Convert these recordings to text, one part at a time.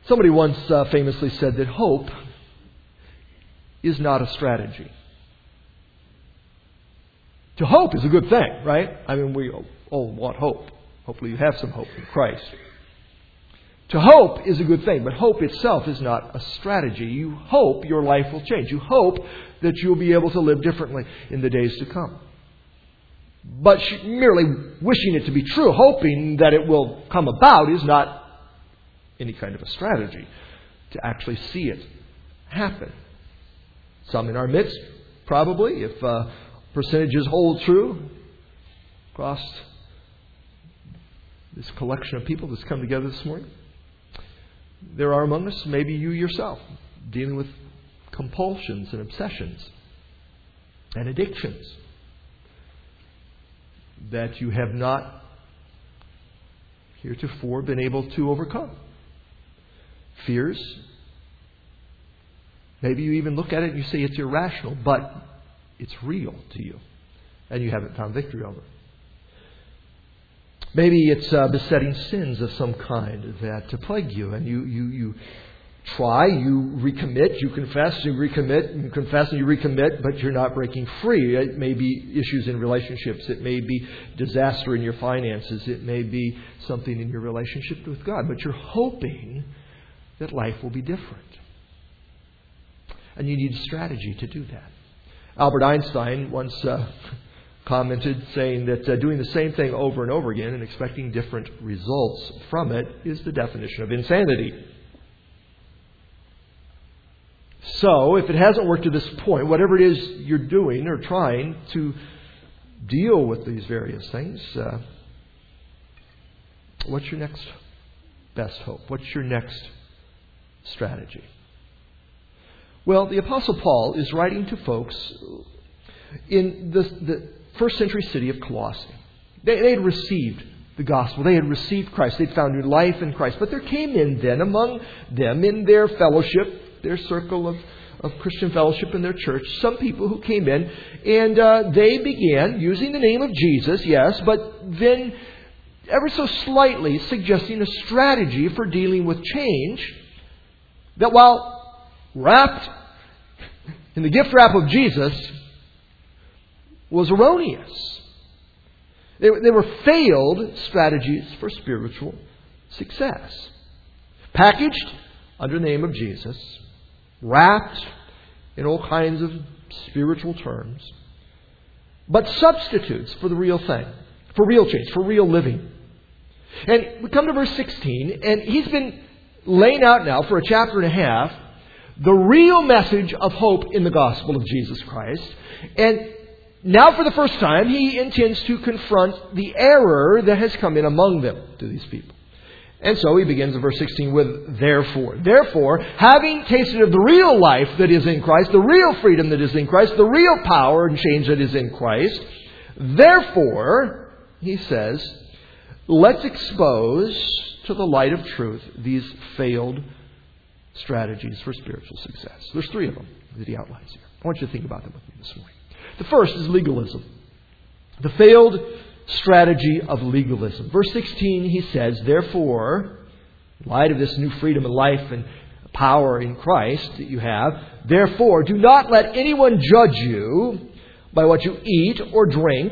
Somebody once famously said that hope is not a strategy. To hope is a good thing, right? I mean, we all want hope. Hopefully you have some hope in Christ. To hope is a good thing, but hope itself is not a strategy. You hope your life will change. You hope that you'll be able to live differently in the days to come. But merely wishing it to be true, hoping that it will come about, is not any kind of a strategy to actually see it happen. Some in our midst, probably, if percentages hold true across this collection of people that's come together this morning, there are among us, maybe you yourself, dealing with compulsions and obsessions and addictions that you have not heretofore been able to overcome. Fears. Maybe you even look at it and you say it's irrational, but it's real to you, and you haven't found victory over it. Maybe it's besetting sins of some kind that plague you, and you try, you recommit, you confess, you recommit, you confess and you recommit, but you're not breaking free. It may be issues in relationships. It may be disaster in your finances. It may be something in your relationship with God, but you're hoping that life will be different. And you need a strategy to do that. Albert Einstein once commented saying that doing the same thing over and over again and expecting different results from it is the definition of insanity. So, if it hasn't worked to this point, whatever it is you're doing or trying to deal with these various things, what's your next best hope? What's your next strategy? Well, the Apostle Paul is writing to folks in the first century city of Colossae. They had received the gospel. They had received Christ. They'd found new life in Christ. But there came in then among them in their fellowship, their circle of Christian fellowship in their church, some people who came in and they began using the name of Jesus, yes, but then ever so slightly suggesting a strategy for dealing with change that, while wrapped in the gift wrap of Jesus, was erroneous. They were failed strategies for spiritual success. Packaged under the name of Jesus, wrapped in all kinds of spiritual terms, but substitutes for the real thing, for real change, for real living. And we come to verse 16, and he's been laying out now for a chapter and a half the real message of hope in the gospel of Jesus Christ. And now for the first time, he intends to confront the error that has come in among them, to these people. And so he begins in verse 16 with therefore. Therefore, having tasted of the real life that is in Christ, the real freedom that is in Christ, the real power and change that is in Christ, therefore, he says, let's expose to the light of truth these failed strategies for spiritual success. There's three of them that he outlines here. I want you to think about them with me this morning. The first is legalism. The failed strategy of legalism. Verse 16, he says, therefore, in light of this new freedom and life and power in Christ that you have, therefore, do not let anyone judge you by what you eat or drink,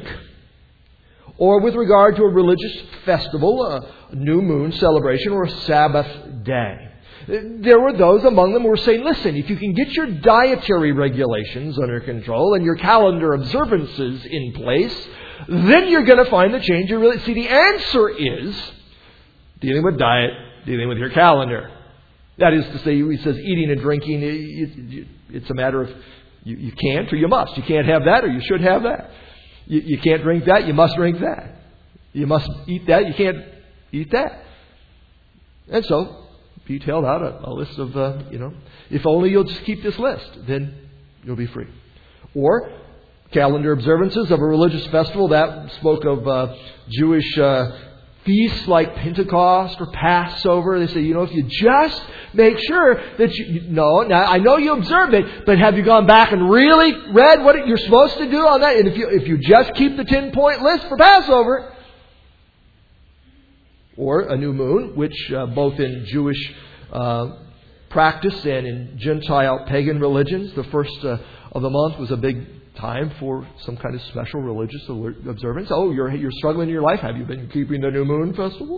or with regard to a religious festival, a new moon celebration, or a Sabbath day. There were those among them who were saying, listen, if you can get your dietary regulations under control and your calendar observances in place, then you're going to find the change you really see. The answer is dealing with diet, dealing with your calendar. That is to say, he says eating and drinking, it's a matter of you can't or you must. You can't have that or you should have that. You can't drink that, you must drink that. You must eat that, you can't eat that. And so, detailed out a list of, if only you'll just keep this list, then you'll be free. Or calendar observances of a religious festival that spoke of Jewish feasts like Pentecost or Passover. They say, if you just make sure that now I know you observed it, but have you gone back and really read what you're supposed to do on that? And if you just keep the 10-point list for Passover, or a new moon, which both in Jewish practice, and in Gentile pagan religions, the first of the month was a big time for some kind of special religious observance. Oh, you're struggling in your life. Have you been keeping the new moon festivals?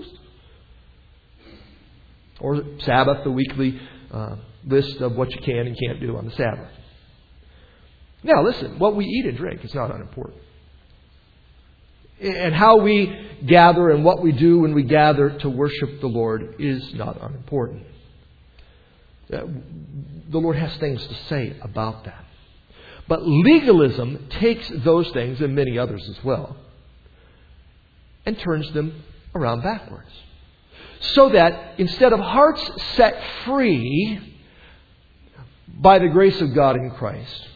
Or Sabbath, the weekly list of what you can and can't do on the Sabbath. Now, listen, what we eat and drink is not unimportant. And how we gather and what we do when we gather to worship the Lord is not unimportant. The Lord has things to say about that. But legalism takes those things, and many others as well, and turns them around backwards. So that instead of hearts set free by the grace of God in Christ,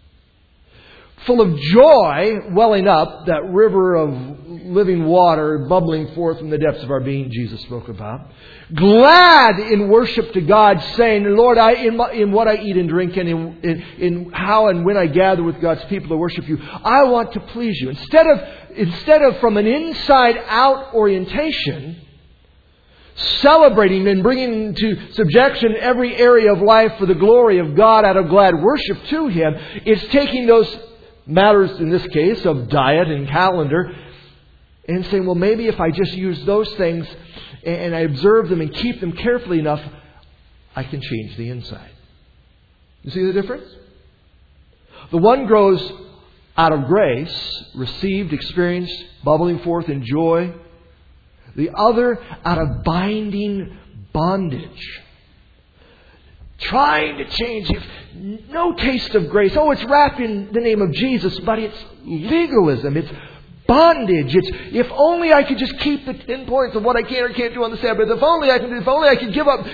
full of joy, welling up, that river of living water bubbling forth from the depths of our being Jesus spoke about. Glad in worship to God, saying, Lord, in what I eat and drink and in how and when I gather with God's people to worship you, I want to please you. Instead of from an inside-out orientation, celebrating and bringing into subjection every area of life for the glory of God out of glad worship to Him, it's taking those matters, in this case, of diet and calendar, and saying, well, maybe if I just use those things and I observe them and keep them carefully enough, I can change the inside. You see the difference? The one grows out of grace, received, experienced, bubbling forth in joy. The other out of binding bondage. Trying to change. No taste of grace. Oh, it's wrapped in the name of Jesus, but it's legalism. It's bondage. It's if only I could just keep the 10 points of what I can or can't do on the Sabbath. If only I could give up.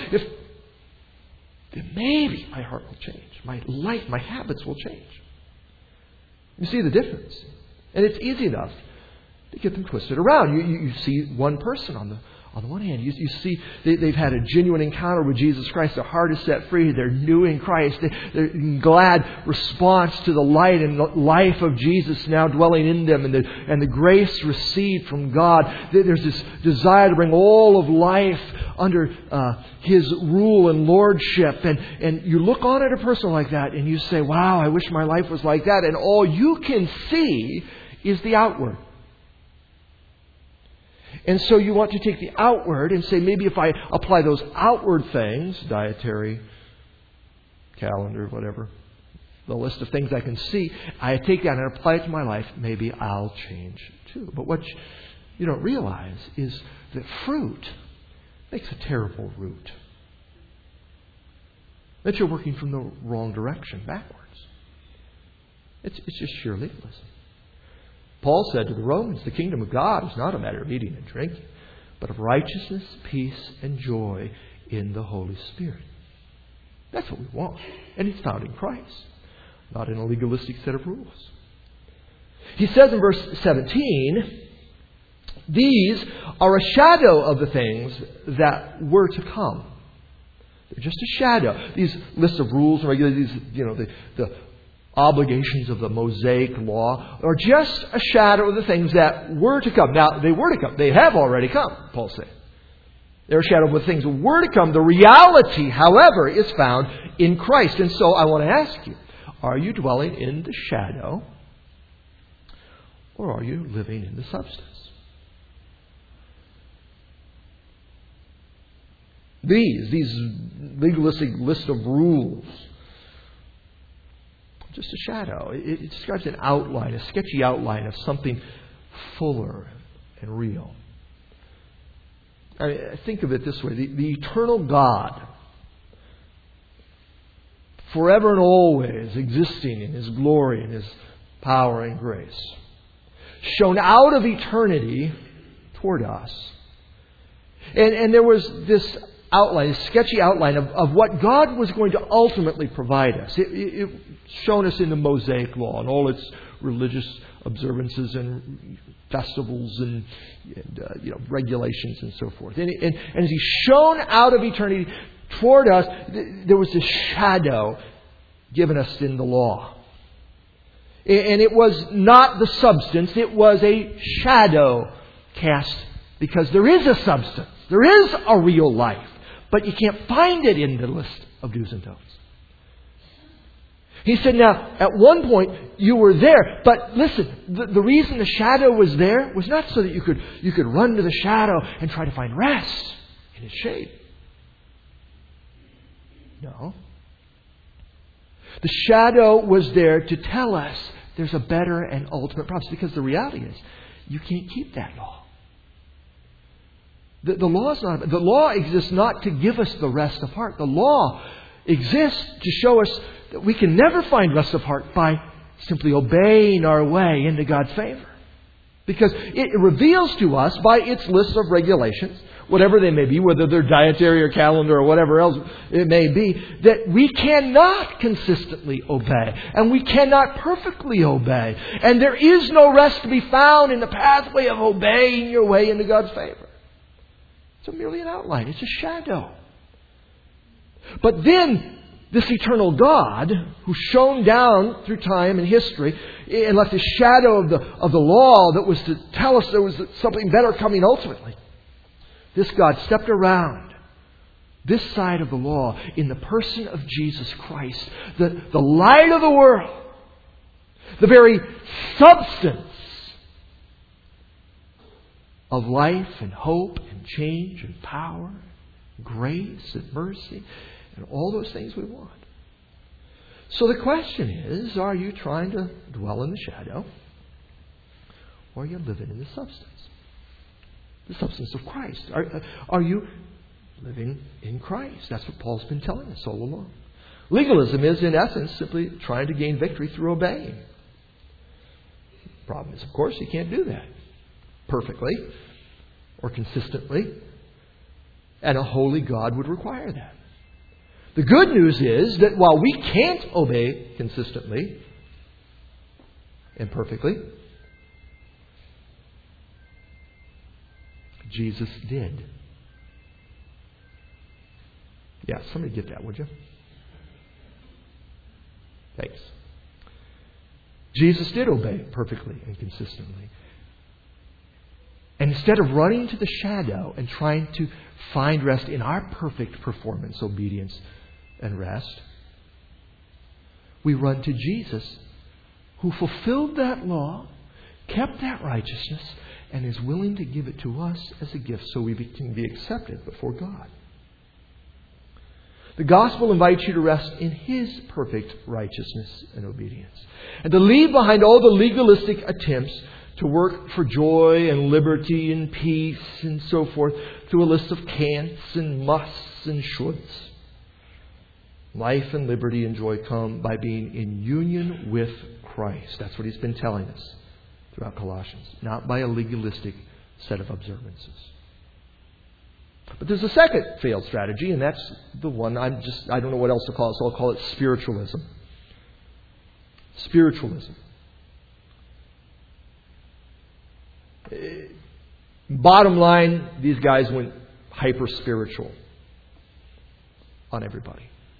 Then maybe my heart will change. My life, my habits will change. You see the difference. And it's easy enough to get them twisted around. You see one person on the one hand, you see they've had a genuine encounter with Jesus Christ. Their heart is set free. They're new in Christ. They're in glad response to the light and life of Jesus now dwelling in them, and the grace received from God. There's this desire to bring all of life under His rule and lordship. And you look on at a person like that and you say, wow, I wish my life was like that. And all you can see is the outward. And so you want to take the outward and say, maybe if I apply those outward things, dietary, calendar, whatever, the list of things I can see, I take that and apply it to my life, maybe I'll change too. But what you don't realize is that fruit makes a terrible root. That you're working from the wrong direction, backwards. It's just sheer legalism. Paul said to the Romans, the kingdom of God is not a matter of eating and drinking, but of righteousness, peace, and joy in the Holy Spirit. That's what we want. And it's found in Christ, not in a legalistic set of rules. He says in verse 17, these are a shadow of the things that were to come. They're just a shadow. These lists of rules and regulations, the obligations of the Mosaic law are just a shadow of the things that were to come. Now, they were to come. They have already come, Paul said. They're a shadow of the things that were to come. The reality, however, is found in Christ. And so I want to ask you, are you dwelling in the shadow or are you living in the substance? These legalistic list of rules, just a shadow. It describes an outline, a sketchy outline of something fuller and real. I think of it this way. The eternal God, forever and always existing in His glory and His power and grace, shone out of eternity toward us. And there was this outline, a sketchy outline of what God was going to ultimately provide us. It shown us in the Mosaic law and all its religious observances and festivals and regulations and so forth. And as He shone out of eternity toward us, there was this shadow given us in the law. And it was not the substance, it was a shadow cast, because there is a substance, there is a real life. but you can't find it in the list of do's and don'ts. He said, now, at one point, you were there. But listen, the reason the shadow was there was not so that you could run to the shadow and try to find rest in its shade. No. The shadow was there to tell us there's a better and ultimate promise. Because the reality is, you can't keep that law. The law exists not to give us the rest of heart. The law exists to show us that we can never find rest of heart by simply obeying our way into God's favor. Because it reveals to us by its list of regulations, whatever they may be, whether they're dietary or calendar or whatever else it may be, that we cannot consistently obey. And we cannot perfectly obey. And there is no rest to be found in the pathway of obeying your way into God's favor. It's merely an outline. It's a shadow. But then, this eternal God, who shone down through time and history and left a shadow of the law that was to tell us there was something better coming ultimately, this God stepped around this side of the law in the person of Jesus Christ, the light of the world, the very substance of life and hope and change and power, grace and mercy, and all those things we want. So the question is, are you trying to dwell in the shadow, or are you living in the substance? The substance of Christ. Are you living in Christ? That's what Paul's been telling us all along. Legalism is, in essence, simply trying to gain victory through obeying. The problem is, of course, you can't do that perfectly or consistently. And a holy God would require that. The good news is that while we can't obey consistently and perfectly, Jesus did. Yeah, somebody get that, would you? Thanks. Jesus did obey perfectly and consistently. And instead of running to the shadow and trying to find rest in our perfect performance, obedience, and rest, we run to Jesus, who fulfilled that law, kept that righteousness, and is willing to give it to us as a gift so we can be accepted before God. The gospel invites you to rest in His perfect righteousness and obedience, and to leave behind all the legalistic attempts to work for joy and liberty and peace and so forth through a list of can'ts and musts and shoulds. Life and liberty and joy come by being in union with Christ. That's what he's been telling us throughout Colossians. Not by a legalistic set of observances. But there's a second failed strategy, and that's the one I don't know what else to call it, so I'll call it spiritualism. Spiritualism. Bottom line, these guys went hyper-spiritual on everybody.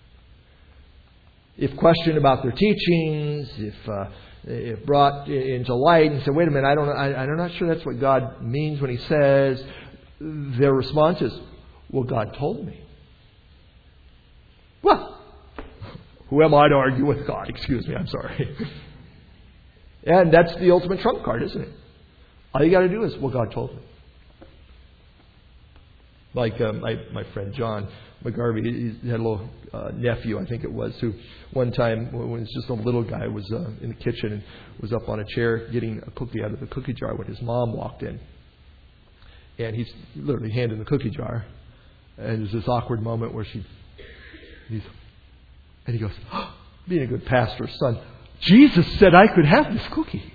If questioned about their teachings, if brought into light and said, wait a minute, I'm not sure that's what God means when He says, their response is, well, God told me. Well, who am I to argue with God? Excuse me, I'm sorry. And that's the ultimate trump card, isn't it? All you got to do is, well, God told me. Like my friend John McGarvey, he had a little nephew, I think it was, who one time, when he was just a little guy, was in the kitchen and was up on a chair getting a cookie out of the cookie jar when his mom walked in. And he's literally handing the cookie jar. And there's this awkward moment where he goes, oh, being a good pastor's son, Jesus said I could have this cookie.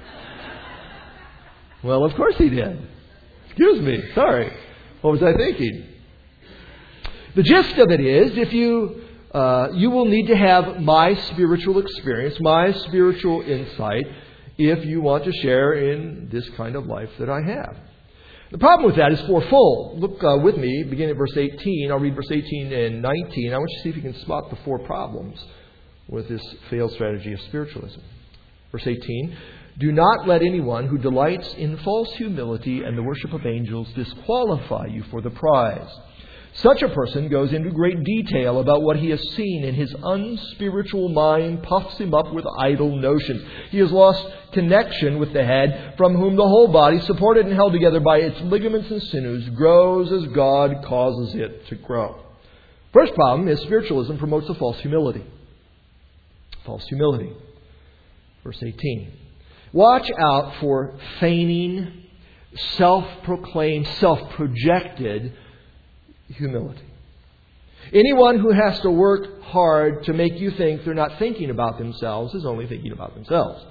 Well, of course He did. Excuse me, sorry. What was I thinking? The gist of it is, if you will need to have my spiritual experience, my spiritual insight, if you want to share in this kind of life that I have. The problem with that is fourfold. Look with me, beginning at verse 18. I'll read verse 18 and 19. I want you to see if you can spot the four problems with this failed strategy of spiritualism. Verse 18. Do not let anyone who delights in false humility and the worship of angels disqualify you for the prize. Such a person goes into great detail about what he has seen, and his unspiritual mind puffs him up with idle notions. He has lost connection with the head, from whom the whole body, supported and held together by its ligaments and sinews, grows as God causes it to grow. First problem is spiritualism promotes a false humility. False humility. Verse 18. Watch out for feigning, self-proclaimed, self-projected humility. Anyone who has to work hard to make you think they're not thinking about themselves is only thinking about themselves.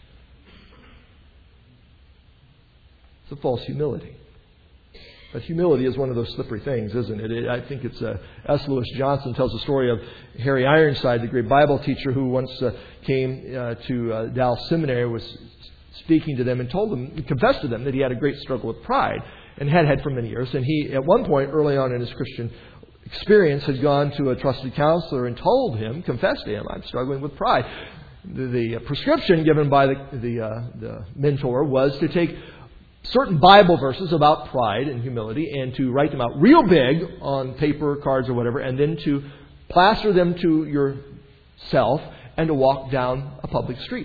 It's a false humility. But humility is one of those slippery things, isn't it? I think it's S. Lewis Johnson tells the story of Harry Ironside, the great Bible teacher who once came to Dallas Seminary, was speaking to them and confessed to them that he had a great struggle with pride and had had for many years. And he, at one point early on in his Christian experience, had gone to a trusted counselor and confessed to him, I'm struggling with pride. The prescription given by the mentor was to take certain Bible verses about pride and humility and to write them out real big on paper, cards, or whatever, and then to plaster them to yourself and to walk down a public street.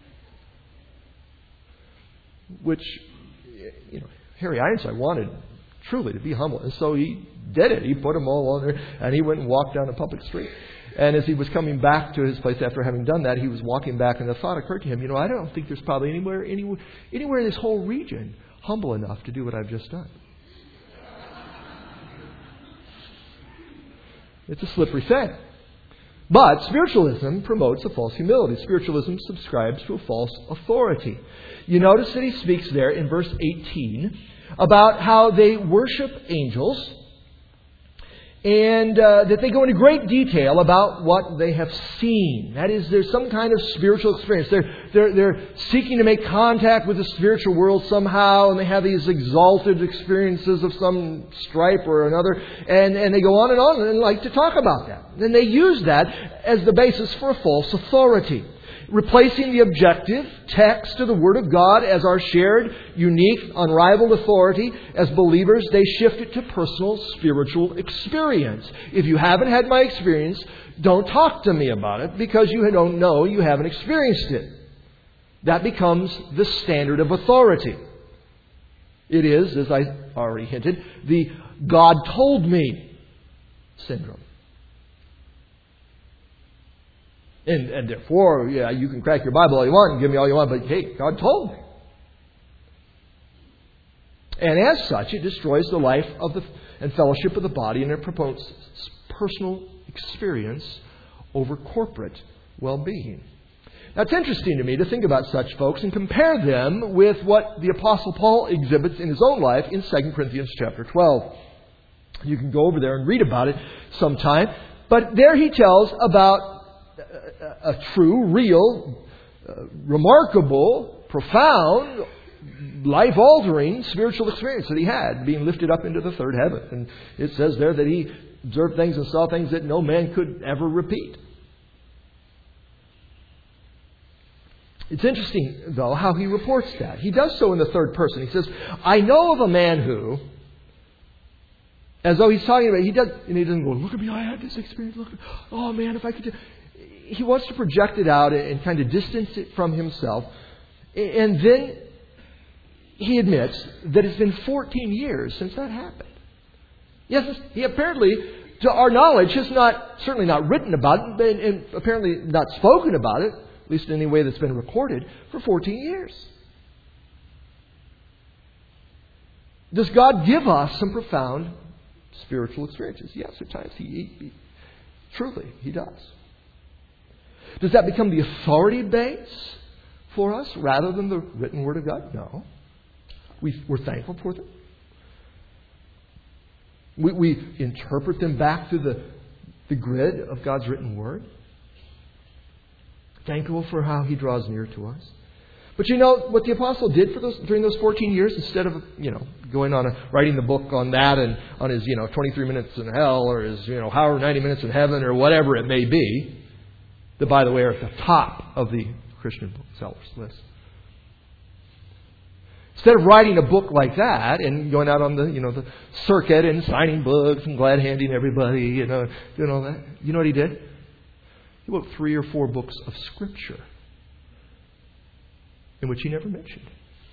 Which, Harry Ironside wanted truly to be humble. And so he did it. He put them all on there and he went and walked down a public street. And as he was coming back to his place after having done that, he was walking back and the thought occurred to him, I don't think there's probably anywhere in this whole region humble enough to do what I've just done. It's a slippery thing. But spiritualism promotes a false humility. Spiritualism subscribes to a false authority. You notice that he speaks there in verse 18 about how they worship angels and that they go into great detail about what they have seen. That is, there's some kind of spiritual experience. They're seeking to make contact with the spiritual world somehow, and they have these exalted experiences of some stripe or another, and they go on and like to talk about that. And they use that as the basis for a false authority. Replacing the objective text of the Word of God as our shared, unique, unrivaled authority, as believers, they shift it to personal spiritual experience. If you haven't had my experience, don't talk to me about it because you don't know, you haven't experienced it. That becomes the standard of authority. It is, as I already hinted, the God told me syndrome. And therefore, you can crack your Bible all you want and give me all you want, but hey, God told me. And as such, it destroys the life and fellowship of the body, and it promotes personal experience over corporate well-being. Now, it's interesting to me to think about such folks and compare them with what the Apostle Paul exhibits in his own life in 2 Corinthians chapter 12. You can go over there and read about it sometime. But there he tells about a true, real, remarkable, profound, life-altering spiritual experience that he had, being lifted up into the third heaven. And it says there that he observed things and saw things that no man could ever repeat. It's interesting, though, how he reports that. He does so in the third person. He says, I know of a man who, as though he's talking about, and he doesn't go, look at me, I had this experience, oh man, if I could he wants to project it out and kind of distance it from himself. And then he admits that it's been 14 years since that happened. Yes, he apparently, to our knowledge, has certainly not written about it, and apparently not spoken about it, at least in any way that's been recorded, for 14 years. Does God give us some profound spiritual experiences? Yes, at times truly, He does. Does that become the authority base for us rather than the written Word of God? No. We're thankful for them. We interpret them back through the grid of God's written Word. Thankful for how He draws near to us. But you know what the apostle did during those 14 years, instead of going on writing the book on that and on his 23 minutes in hell or his however 90 minutes in heaven or whatever it may be, that, by the way, are at the top of the Christian booksellers list. Instead of writing a book like that and going out on the circuit and signing books and glad-handing everybody, doing all that, you know what he did? He wrote 3 or 4 books of Scripture in which he never mentioned.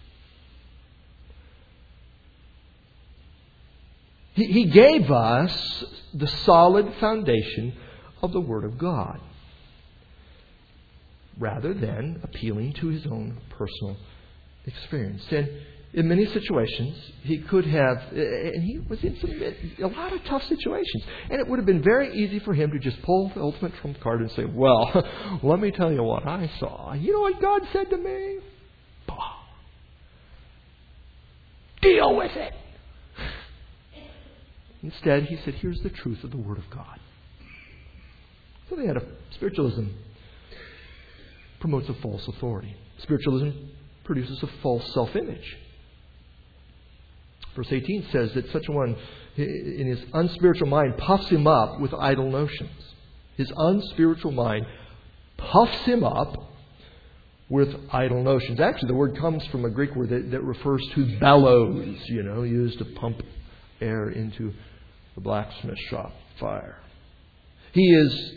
He gave us the solid foundation of the Word of God, rather than appealing to his own personal experience. And in many situations, he could have, and he was in a lot of tough situations. And it would have been very easy for him to just pull the ultimate trump card and say, well, let me tell you what I saw. You know what God said to me? Deal with it. Instead, he said, here's the truth of the Word of God. So they had spiritualism promotes a false authority. Spiritualism produces a false self-image. Verse 18 says that such a one, in his unspiritual mind, puffs him up with idle notions. His unspiritual mind puffs him up with idle notions. Actually, the word comes from a Greek word that refers to bellows, used to pump air into the blacksmith shop fire. He is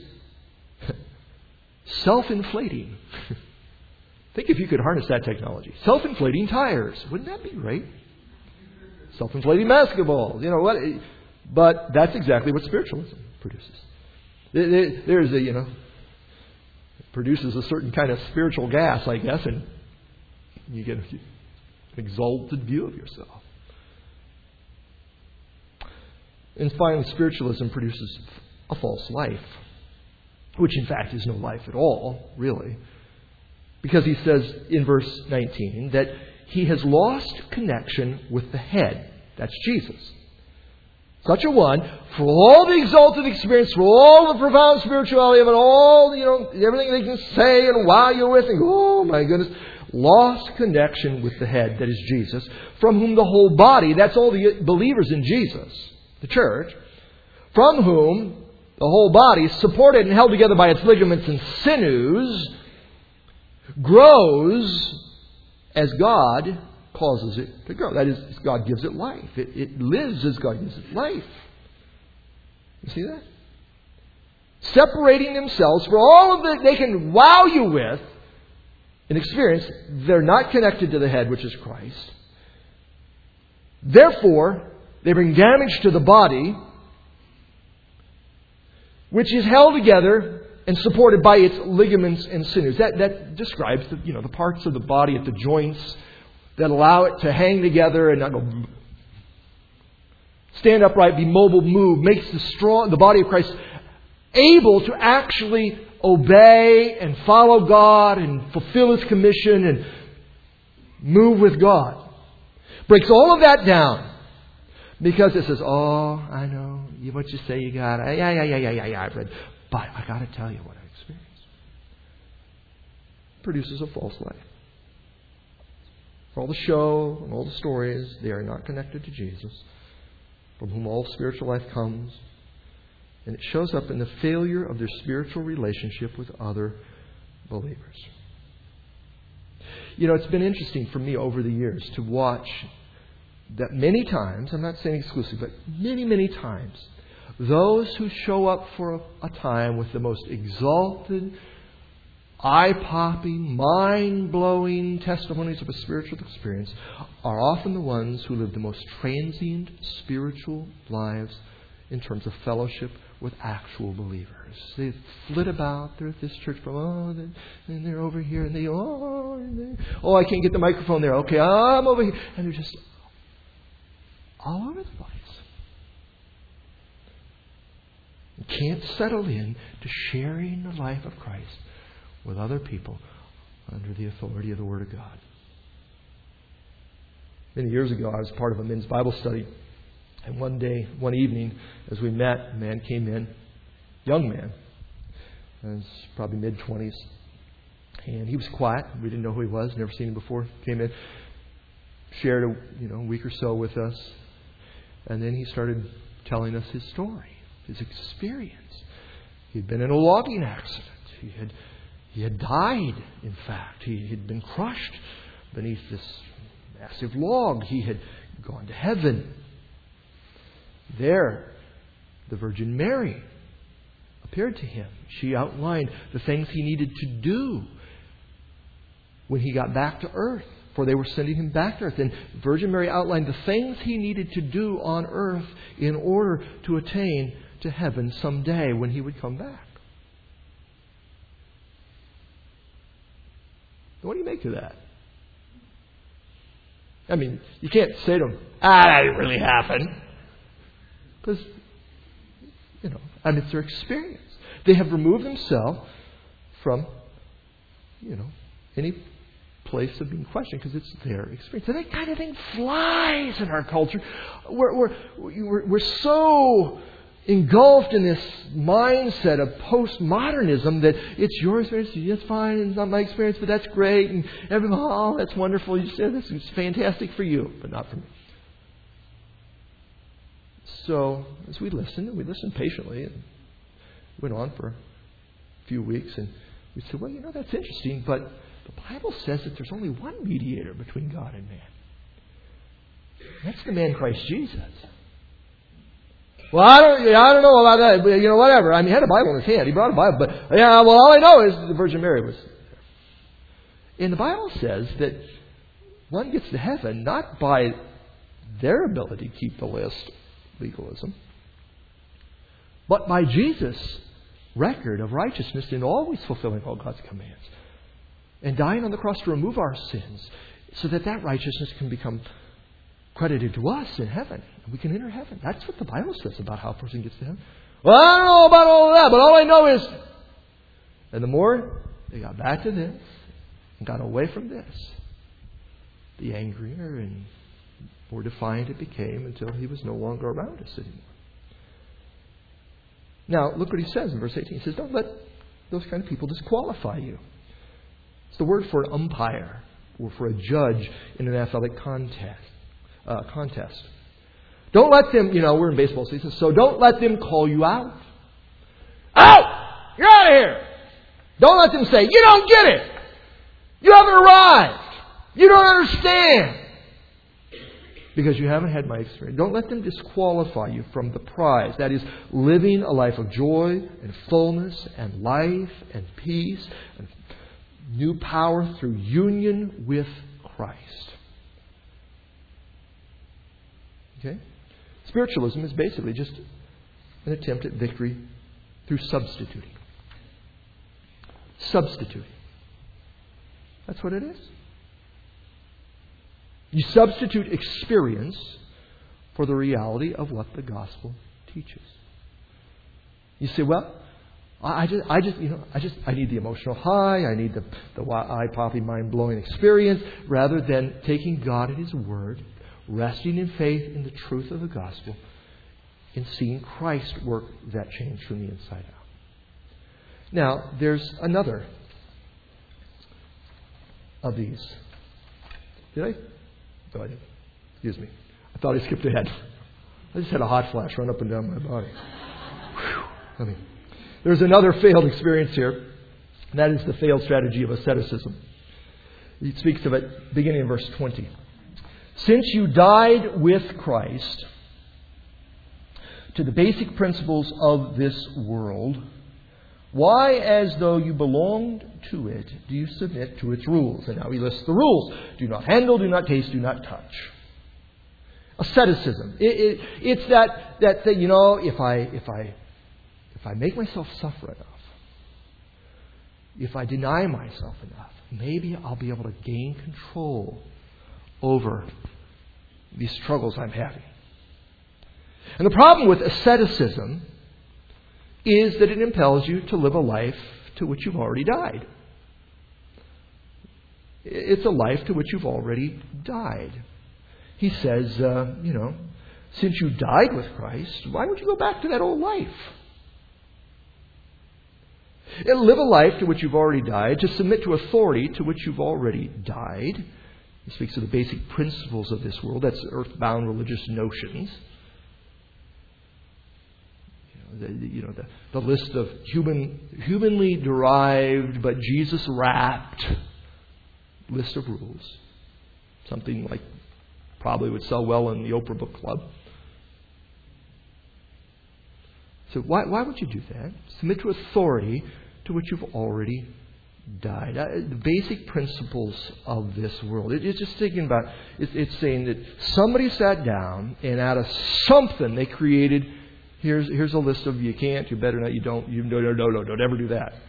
self-inflating. Think if you could harness that technology. Self-inflating tires. Wouldn't that be great? Self-inflating basketballs. But that's exactly what spiritualism produces. There's it produces a certain kind of spiritual gas, I guess, and you get an exalted view of yourself. And finally, spiritualism produces a false life, which in fact is no life at all, really. Because he says in verse 19 that he has lost connection with the head. That's Jesus. Such a one, for all the exalted experience, for all the profound spirituality of it, all, everything they can say and wow you with, and oh my goodness, lost connection with the head, that is Jesus, from whom the whole body, that's all the believers in Jesus, the church, from whom the whole body, supported and held together by its ligaments and sinews, grows as God causes it to grow. That is, God gives it life. It lives as God gives it life. You see that? Separating themselves for all of that they can wow you with an experience, they're not connected to the head, which is Christ. Therefore, they bring damage to the body, which is held together and supported by its ligaments and sinews. That describes the parts of the body at the joints that allow it to hang together and not go stand upright, be mobile, move, makes the body of Christ able to actually obey and follow God and fulfill His commission and move with God. Breaks all of that down because it says, oh, I know what you say you got. Yeah, I've read. But I got to tell you what I experienced. Produces a false life. For all the show and all the stories, they are not connected to Jesus, from whom all spiritual life comes. And it shows up in the failure of their spiritual relationship with other believers. It's been interesting for me over the years to watch that many times, I'm not saying exclusively, but many, many times, those who show up for a time with the most exalted, eye-popping, mind-blowing testimonies of a spiritual experience are often the ones who live the most transient spiritual lives in terms of fellowship with actual believers. They flit about. They're at this church from, and they're over here, and I can't get the microphone there. Okay, I'm over here. And they're just all over the place. Can't settle in to sharing the life of Christ with other people under the authority of the Word of God. Many years ago, I was part of a men's Bible study. And one evening, as we met, a man came in, young man, was probably mid-20s. And he was quiet. We didn't know who he was, never seen him before. Came in, shared a week or so with us. And then he started telling us his story. His experience. He'd been in a logging accident. He had died, in fact. He had been crushed beneath this massive log. He had gone to heaven. There, the Virgin Mary appeared to him. She outlined the things he needed to do when he got back to earth, for they were sending him back to earth. And Virgin Mary outlined the things he needed to do on earth in order to attain to heaven someday when he would come back. What do you make of that? I mean, you can't say to them, that didn't really happen. Because, it's their experience. They have removed themselves from, any place of being questioned because it's their experience. And that kind of thing flies in our culture. We're so engulfed in this mindset of postmodernism that it's your experience, that's fine, and it's not my experience, but that's great, and everyone, that's wonderful, you said this is fantastic for you, but not for me. So, as we listened patiently, and went on for a few weeks, and we said, well, that's interesting, but the Bible says that there's only one mediator between God and man. That's the man Christ Jesus. Well, I don't know about that, but whatever. I mean, he had a Bible in his hand. He brought a Bible, but all I know is the Virgin Mary was there. And the Bible says that one gets to heaven not by their ability to keep the list, legalism, but by Jesus' record of righteousness in always fulfilling all God's commands and dying on the cross to remove our sins so that righteousness can become credited to us in heaven. And we can enter heaven. That's what the Bible says about how a person gets to heaven. Well, I don't know about all of that, but all I know is... And the more they got back to this and got away from this, the angrier and more defiant it became until he was no longer around us anymore. Now, look what he says in verse 18. He says, don't let those kind of people disqualify you. It's the word for an umpire or for a judge in an athletic contest. Don't let them, we're in baseball season, so don't let them call you out. Out! You're out of here! Don't let them say, you don't get it! You haven't arrived! You don't understand! Because you haven't had my experience. Don't let them disqualify you from the prize. That is, living a life of joy and fullness and life and peace and new power through union with Christ. Okay? Spiritualism is basically just an attempt at victory through substituting. Substituting. That's what it is. You substitute experience for the reality of what the gospel teaches. You say, well, I need the emotional high. I need the eye-popping, mind-blowing experience, rather than taking God at His word, resting in faith in the truth of the gospel, and seeing Christ work that change from the inside out. Now, there's another of these. Did I? No, I didn't. Excuse me. I thought I skipped ahead. I just had a hot flash run up and down my body. There's another failed experience here. And that is the failed strategy of asceticism. He speaks of it beginning in verse 20. Since you died with Christ to the basic principles of this world, why, as though you belonged to it, do you submit to its rules? And now he lists the rules. Do not handle, do not taste, do not touch. Asceticism. It's that thing, if I make myself suffer enough, if I deny myself enough, maybe I'll be able to gain control over these struggles I'm having. And the problem with asceticism is that it impels you to live a life to which you've already died. It's a life to which you've already died. He says, since you died with Christ, why would you go back to that old life? And live a life to which you've already died, to submit to authority to which you've already died. He speaks of the basic principles of this world. That's earthbound religious notions. The list of humanly derived but Jesus wrapped list of rules. Something like probably would sell well in the Oprah Book Club. So why would you do that? Submit to authority to which you've already died. The basic principles of this world. It's just thinking about, it's saying that somebody sat down and out of something they created, here's a list of you can't, you better not, you don't, you no, don't ever do that.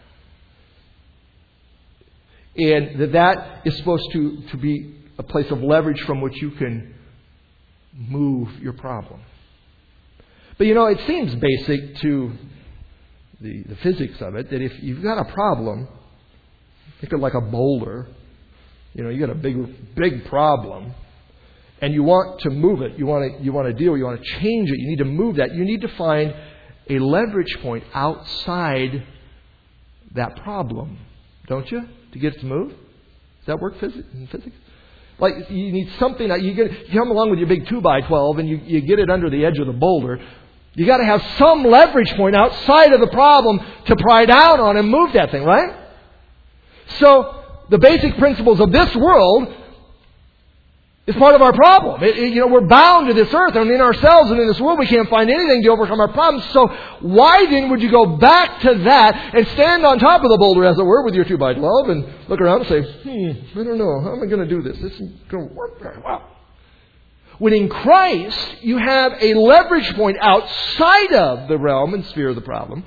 And that is supposed to be a place of leverage from which you can move your problem. But it seems basic to the physics of it that if you've got a problem, think of like a boulder. You got a big problem, and you want to move it. You want to deal. You want to change it. You need to move that. You need to find a leverage point outside that problem, don't you, to get it to move? Does that work in physics? Like you need something that you come along with your big 2x12 and you get it under the edge of the boulder. You got to have some leverage point outside of the problem to pry down on and move that thing, right? So the basic principles of this world is part of our problem. We're bound to this earth and in ourselves and in this world. We can't find anything to overcome our problems. So why then would you go back to that and stand on top of the boulder, as it were, with your 2x12 and look around and say, I don't know, how am I going to do this? This isn't going to work very well. When in Christ, you have a leverage point outside of the realm and sphere of the problem.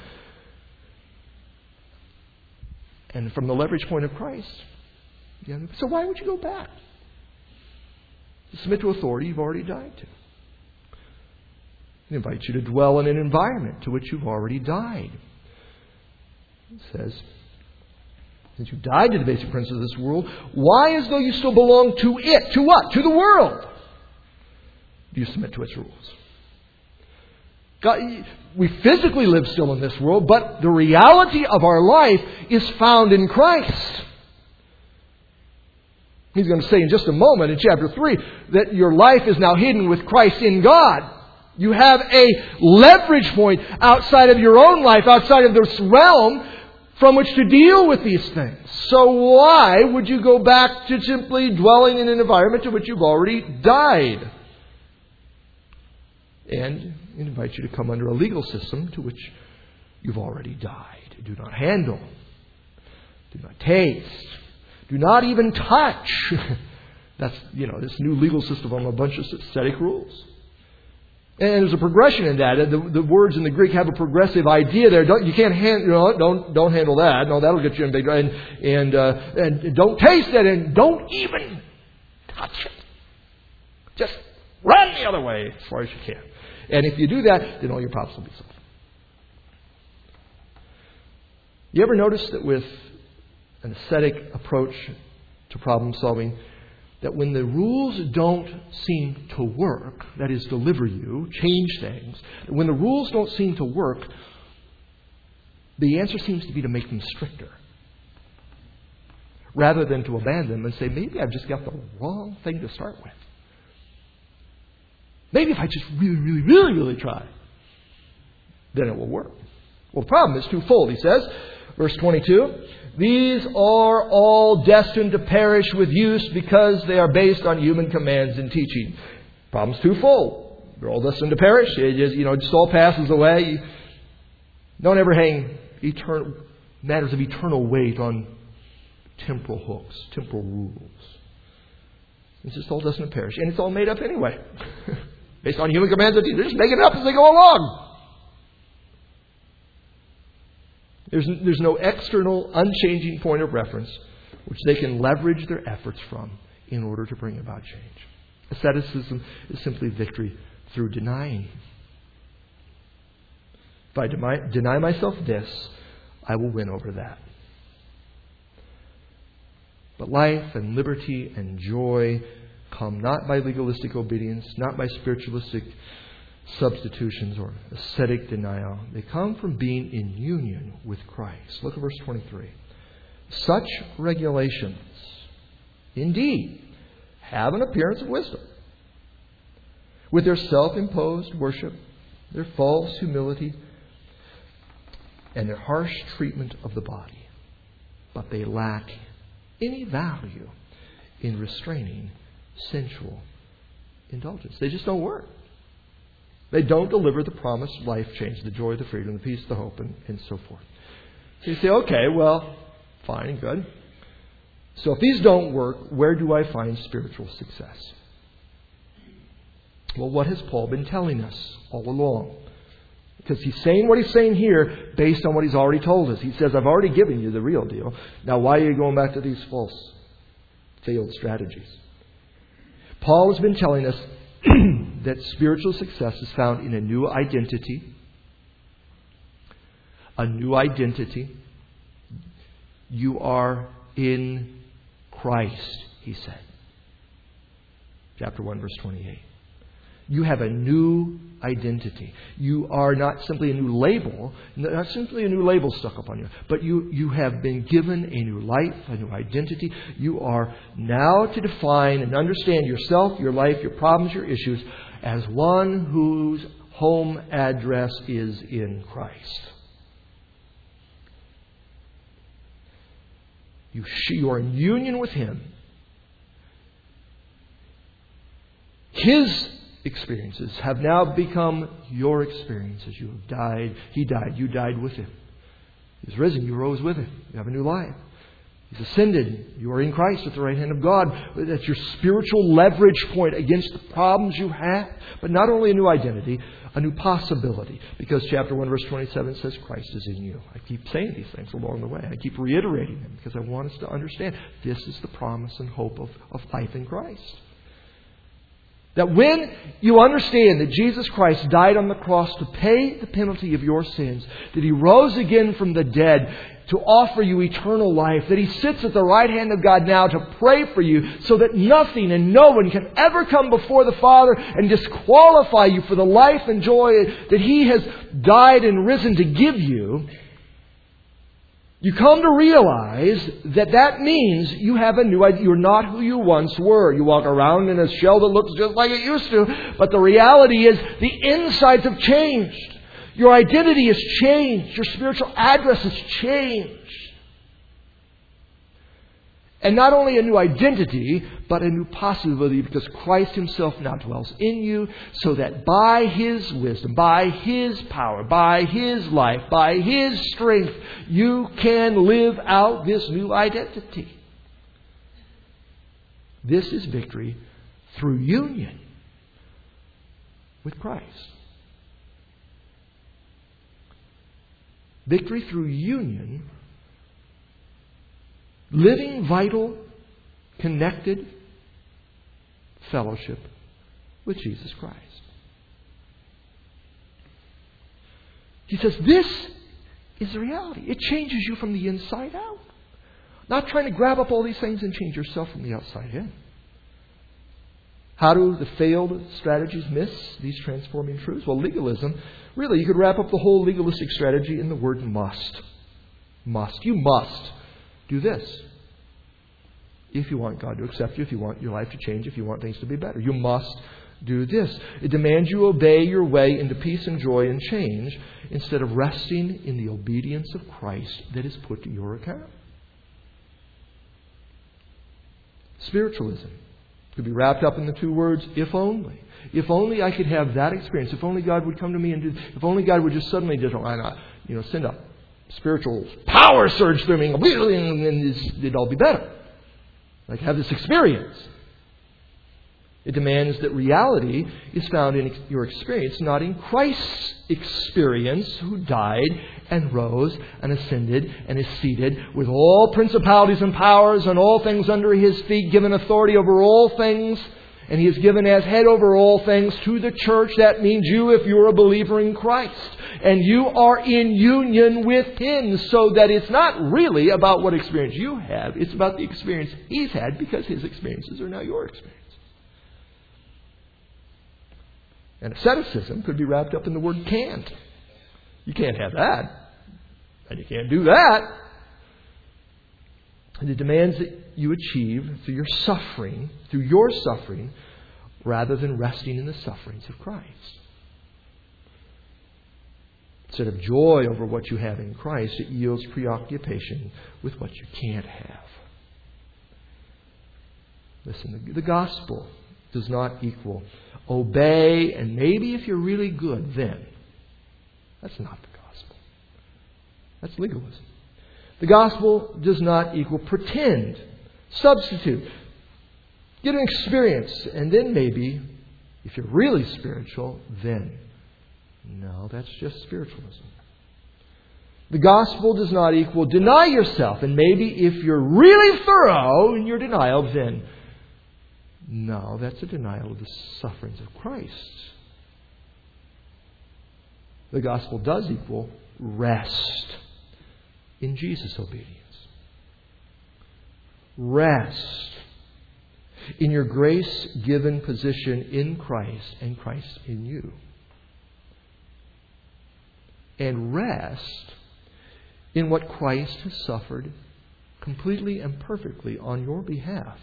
And from the leverage point of Christ. So why would you go back? To submit to authority you've already died to. It invites you to dwell in an environment to which you've already died. It says, since you died to the basic principles of this world, why, as though you still belong to it? To what? To the world. Do you submit to its rules? God, we physically live still in this world, but the reality of our life is found in Christ. He's going to say in just a moment in chapter 3 that your life is now hidden with Christ in God. You have a leverage point outside of your own life, outside of this realm, from which to deal with these things. So why would you go back to simply dwelling in an environment to which you've already died? And it invites you to come under a legal system to which you've already died. Do not handle. Do not taste. Do not even touch. That's, this new legal system on a bunch of ascetic rules. And there's a progression in that. The words in the Greek have a progressive idea there. Don't handle that. No, that'll get you in big trouble. And don't taste it, and don't even touch it. Just run the other way as far as you can. And if you do that, then all your problems will be solved. You ever notice that with an ascetic approach to problem solving, that when the rules don't seem to work, that is, deliver you, change things, when the rules don't seem to work, the answer seems to be to make them stricter. Rather than to abandon them and say, maybe I've just got the wrong thing to start with. Maybe if I just really try, then it will work. Well, the problem is twofold, he says. Verse 22, these are all destined to perish with use because they are based on human commands and teaching. Problem's twofold. They're all destined to perish. It just all passes away. Don't ever hang matters of eternal weight on temporal hooks, temporal rules. It's just all destined to perish. And it's all made up anyway. Based on human commands and teaching. They're just making it up as they go along. There's no external, unchanging point of reference which they can leverage their efforts from in order to bring about change. Asceticism is simply victory through denying. If I deny myself this, I will win over that. But life and liberty and joy come not by legalistic obedience, not by spiritualistic substitutions or ascetic denial. They come from being in union with Christ. Look at verse 23. Such regulations, indeed, have an appearance of wisdom. With their self-imposed worship, their false humility, and their harsh treatment of the body. But they lack any value in restraining sensual indulgence. They just don't work. They don't deliver the promised life change, the joy, the freedom, the peace, the hope, and so forth. So you say, okay, well, fine and good. So if these don't work, where do I find spiritual success? Well, what has Paul been telling us all along? Because he's saying what he's saying here based on what he's already told us. He says, I've already given you the real deal. Now, why are you going back to these false, failed strategies? Paul has been telling us that spiritual success is found in a new identity. A new identity. You are in Christ, he said. Chapter 1, verse 28. You have a new identity. You are not simply a new label, not simply a new label stuck upon you, but you have been given a new life, a new identity. You are now to define and understand yourself, your life, your problems, your issues as one whose home address is in Christ. You are in union with Him. His experiences have now become your experiences. You have died. He died. You died with Him. He's risen. You rose with Him. You have a new life. He's ascended. You are in Christ at the right hand of God. That's your spiritual leverage point against the problems you have. But not only a new identity, a new possibility. Because chapter 1, verse 27 says Christ is in you. I keep saying these things along the way. I keep reiterating them because I want us to understand this is the promise and hope of life in Christ. That when you understand that Jesus Christ died on the cross to pay the penalty of your sins, that He rose again from the dead to offer you eternal life, that He sits at the right hand of God now to pray for you so that nothing and no one can ever come before the Father and disqualify you for the life and joy that He has died and risen to give you, you come to realize that means you have a new identity. You're not who you once were. You walk around in a shell that looks just like it used to. But the reality is the insides have changed. Your identity has changed. Your spiritual address has changed. And not only a new identity, but a new possibility because Christ Himself now dwells in you so that by His wisdom, by His power, by His life, by His strength, you can live out this new identity. This is victory through union with Christ. Victory through union. Living, vital, connected fellowship with Jesus Christ. He says this is the reality. It changes you from the inside out. Not trying to grab up all these things and change yourself from the outside in. How do the failed strategies miss these transforming truths? Well, legalism, really, you could wrap up the whole legalistic strategy in the word must. Must. You must do this. If you want God to accept you, if you want your life to change, if you want things to be better, you must do this. It demands you obey your way into peace and joy and change instead of resting in the obedience of Christ that is put to your account. Spiritualism could be wrapped up in the two words, if only. If only I could have that experience. If only God would come to me and do, if only God would just suddenly just, send a spiritual power surge through me and it'd all be better. Like have this experience. It demands that reality is found in your experience, not in Christ's experience, who died and rose and ascended and is seated with all principalities and powers and all things under His feet, given authority over all things. And He is given as head over all things to the church. That means you if you're a believer in Christ. And you are in union with Him so that it's not really about what experience you have. It's about the experience He's had because His experiences are now your experience. And asceticism could be wrapped up in the word can't. You can't have that. And you can't do that. And it demands that you achieve through your suffering, rather than resting in the sufferings of Christ. Instead of joy over what you have in Christ, it yields preoccupation with what you can't have. Listen, the gospel does not equal obey, and maybe if you're really good, then. That's not the gospel. That's legalism. The gospel does not equal pretend, substitute, get an experience, and then maybe, if you're really spiritual, then. No, that's just spiritualism. The gospel does not equal deny yourself, and maybe if you're really thorough in your denial, then. No, that's a denial of the sufferings of Christ. The gospel does equal rest in Jesus' obedience. Rest in your grace-given position in Christ and Christ in you. And rest in what Christ has suffered completely and perfectly on your behalf.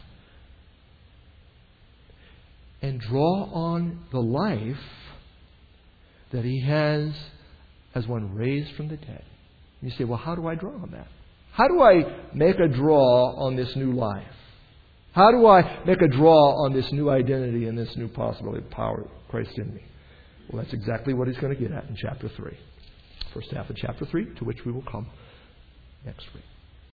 And draw on the life that He has as one raised from the dead. You say, well, how do I draw on that? How do I make a draw on this new life? How do I make a draw on this new identity and this new possibility of power of Christ in me? Well, that's exactly what he's going to get at in chapter 3. First half of chapter 3, to which we will come next week.